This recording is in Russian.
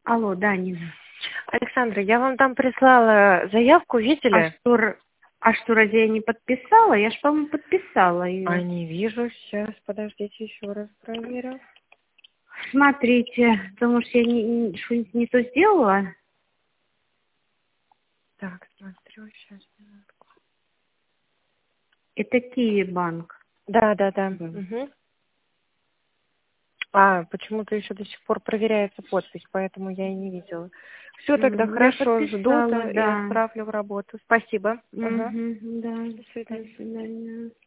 Алло, да, Нина. Александра, я вам там прислала заявку, видели? А что, разве я не подписала? Я ж, по-моему, подписала А ее. не вижу. Сейчас, подождите, еще раз проверю. Смотрите, потому что я что-нибудь не то сделала. Так, смотрю, сейчас, минутку. Это Киви банк. Да. Да. Угу. А, почему-то еще до сих пор проверяется подпись, поэтому я и не видела. Все, тогда Я хорошо, жду подписала, и да. отправлю в работу. Спасибо. Ага. Да. До свидания. До свидания.